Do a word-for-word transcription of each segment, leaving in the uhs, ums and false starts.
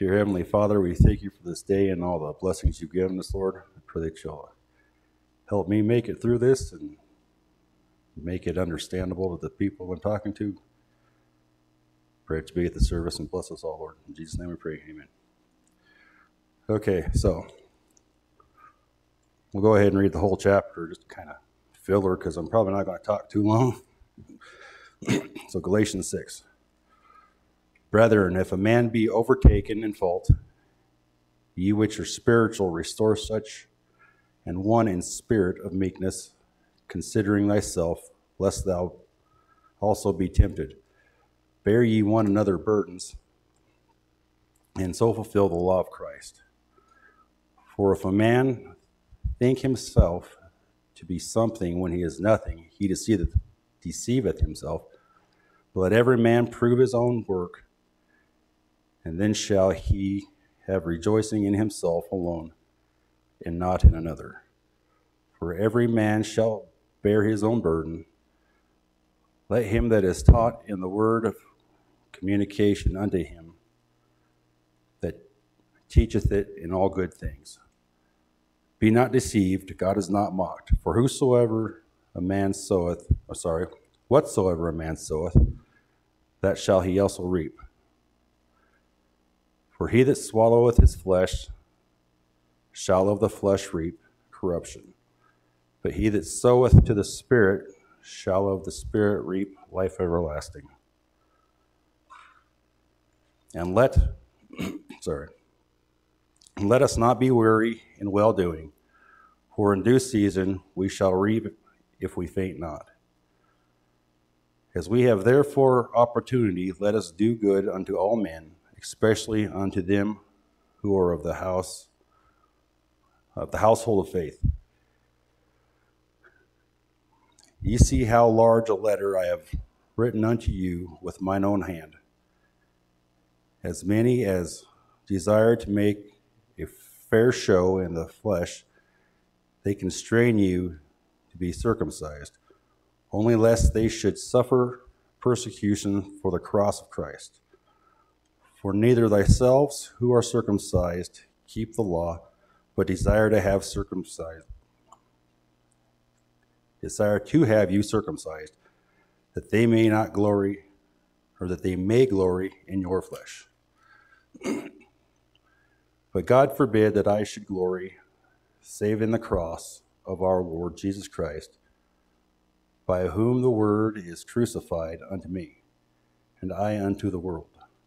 Dear Heavenly Father, we thank you for this day and all the blessings you've given us, Lord. I pray that you'll help me make it through this and make it understandable to the people I'm talking to. Pray to be at the service and bless us all, Lord. In Jesus' name we pray, amen. Okay, so we'll go ahead and read the whole chapter, just kind of filler, because I'm probably not going to talk too long. So Galatians six. Brethren, if a man be overtaken in fault, ye which are spiritual, restore such and one in spirit of meekness, considering thyself, lest thou also be tempted. Bear ye one another burdens, and so fulfill the law of Christ. For if a man think himself to be something when he is nothing, he deceiveth, deceiveth himself. But let every man prove his own work, and then shall he have rejoicing in himself alone, and not in another. For every man shall bear his own burden. Let him that is taught in the word of communication unto him that teacheth it in all good things. Be not deceived, God is not mocked. For whosoever a man soweth, or sorry, whatsoever a man soweth, that shall he also reap. For he that swalloweth his flesh shall of the flesh reap corruption. But he that soweth to the Spirit shall of the Spirit reap life everlasting. And let, sorry, and let us not be weary in well-doing, for in due season we shall reap if we faint not. As we have therefore opportunity, let us do good unto all men, especially unto them who are of the house of the household of faith. Ye see how large a letter I have written unto you with mine own hand. As many as desire to make a fair show in the flesh, they constrain you to be circumcised, only lest they should suffer persecution for the cross of Christ. For neither thyself who are circumcised keep the law, but desire to have circumcised, desire to have you circumcised, that they may not glory, or that they may glory in your flesh. But God forbid that I should glory, save in the cross of our Lord Jesus Christ, by whom the word is crucified unto me, and I unto the world.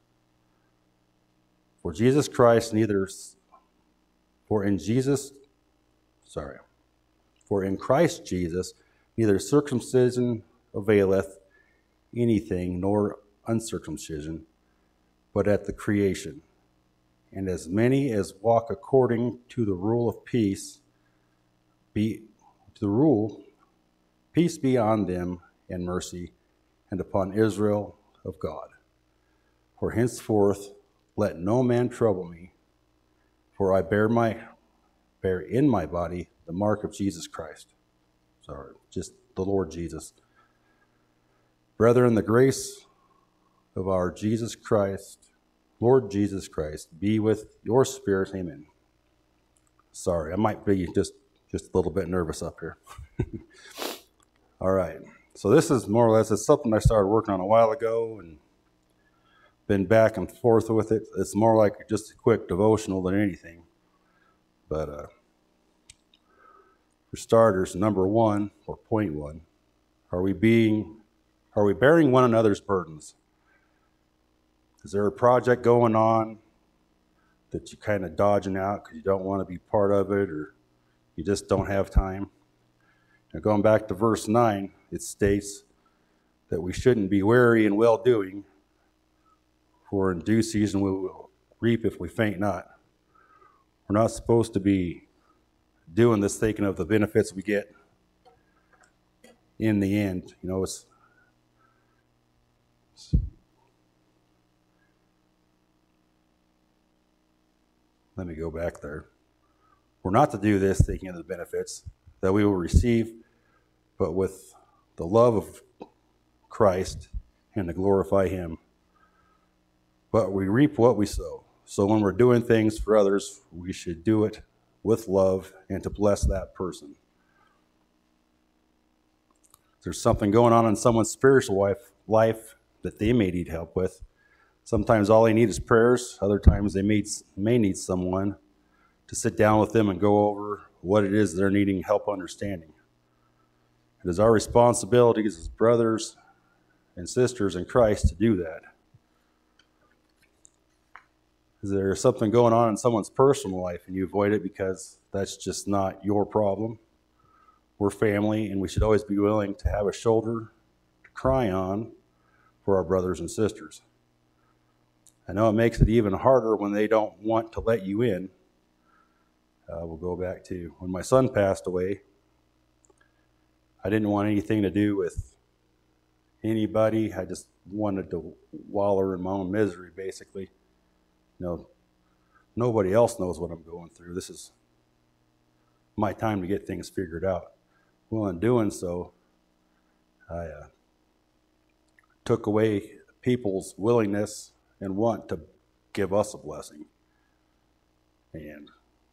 For Jesus Christ neither, for in Jesus, sorry, for in Christ Jesus neither circumcision availeth anything, nor uncircumcision, but at the creation. And as many as walk according to the rule of peace, be to the rule, peace be on them and mercy, and upon Israel of God. For henceforth let no man trouble me, for I bear my bear in my body the mark of Jesus Christ. Sorry, just the Lord Jesus. Brethren, the grace of our Jesus Christ, Lord Jesus Christ, be with your spirit. Amen. Sorry, I might be just, just a little bit nervous up here. All right. So this is more or less, it's something I started working on a while ago and been back and forth with it. It's more like just a quick devotional than anything. But uh, for starters, number one, or point one, are we being, are we bearing one another's burdens? Is there a project going on that you're kind of dodging out because you don't want to be part of it, or you just don't have time? Now, going back to verse nine, it states that we shouldn't be weary in well-doing, for in due season we will reap if we faint not. We're not supposed to be doing this thinking of the benefits we get in the end. You know, it's, it's let me go back there. We're not to do this thinking of the benefits that we will receive, but with the love of Christ and to glorify him. But we reap what we sow. So when we're doing things for others, we should do it with love and to bless that person. If there's something going on in someone's spiritual life, life that they may need help with, sometimes all they need is prayers. Other times they may, may need someone to sit down with them and go over what it is they're needing help understanding. It is our responsibility as brothers and sisters in Christ to do that. Is there something going on in someone's personal life and you avoid it because that's just not your problem? We're family, and we should always be willing to have a shoulder to cry on for our brothers and sisters. I know it makes it even harder when they don't want to let you in. Uh, we'll go back to when my son passed away. I didn't want anything to do with anybody. I just wanted to wallow in my own misery, basically. You know, nobody else knows what I'm going through. This is my time to get things figured out. Well, in doing so, I uh, took away people's willingness and want to give us a blessing. And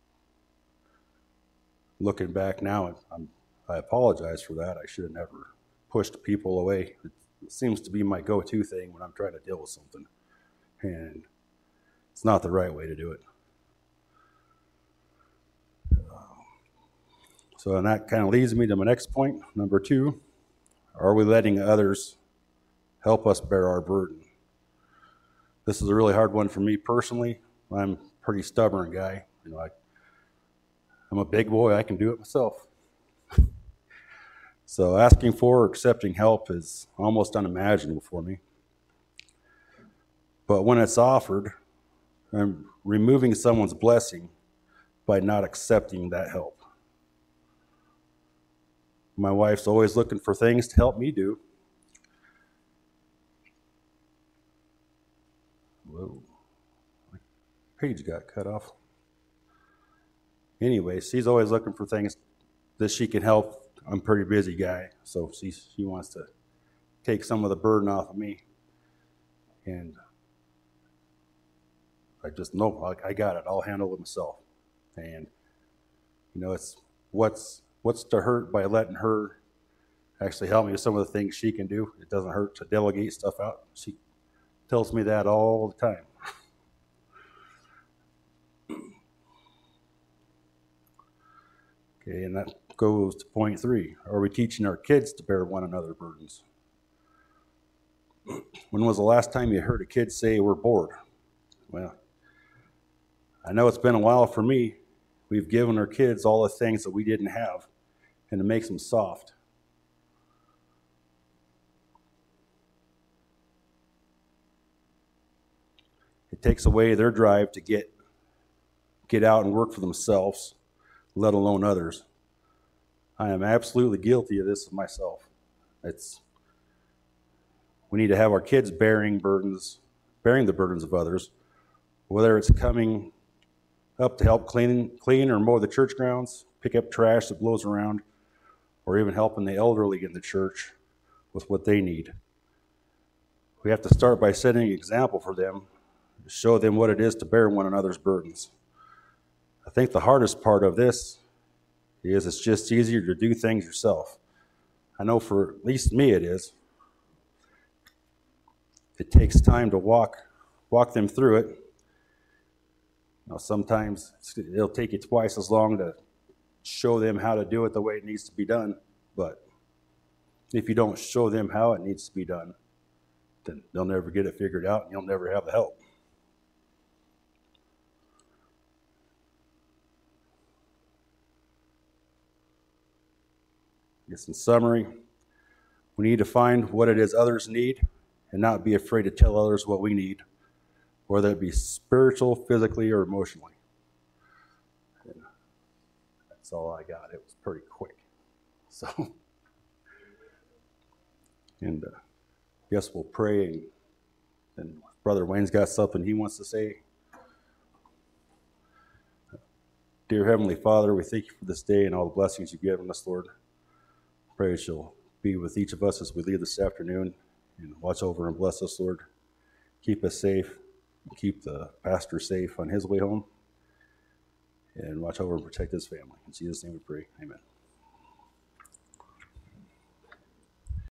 looking back now, I'm, I apologize for that. I should have never pushed people away. It seems to be my go-to thing when I'm trying to deal with something. And it's not the right way to do it. So and that kind of leads me to my next point, number two. Are we letting others help us bear our burden? This is a really hard one for me personally. I'm a pretty stubborn guy. You know, I, I'm a big boy. I can do it myself. So asking for or accepting help is almost unimaginable for me. But when it's offered, I'm removing someone's blessing by not accepting that help. My wife's always looking for things to help me do. Whoa, my page got cut off. Anyway, she's always looking for things that she can help. I'm a pretty busy guy, so she, she wants to take some of the burden off of me. And I just know I got it. I'll handle it myself. And, you know, it's what's what's to hurt by letting her actually help me with some of the things she can do. It doesn't hurt to delegate stuff out. She tells me that all the time. Okay, and that goes to point three. Are we teaching our kids to bear one another's burdens? When was the last time you heard a kid say we're bored? Well, I know it's been a while for me. We've given our kids all the things that we didn't have, and it makes them soft. It takes away their drive to get, get out and work for themselves, let alone others. I am absolutely guilty of this myself. It's, we need to have our kids bearing burdens, bearing the burdens of others, whether it's coming up to help clean, clean or mow the church grounds, pick up trash that blows around, or even helping the elderly in the church with what they need. We have to start by setting an example for them, to show them what it is to bear one another's burdens. I think the hardest part of this is it's just easier to do things yourself. I know for at least me it is. It takes time to walk, walk them through it. You know, sometimes it'll take you twice as long to show them how to do it the way it needs to be done. But if you don't show them how it needs to be done, then they'll never get it figured out and you'll never have the help. I guess in summary, we need to find what it is others need and not be afraid to tell others what we need, whether it be spiritual, physically, or emotionally. And that's all I got. It was pretty quick. So, and uh, I guess we'll pray, and, and Brother Wayne's got something he wants to say. Dear Heavenly Father, we thank you for this day and all the blessings you've given us, Lord. Pray that you'll be with each of us as we leave this afternoon and watch over and bless us, Lord. Keep us safe. keep the pastor safe on his way home, and watch over and protect his family. In Jesus' name we pray. Amen.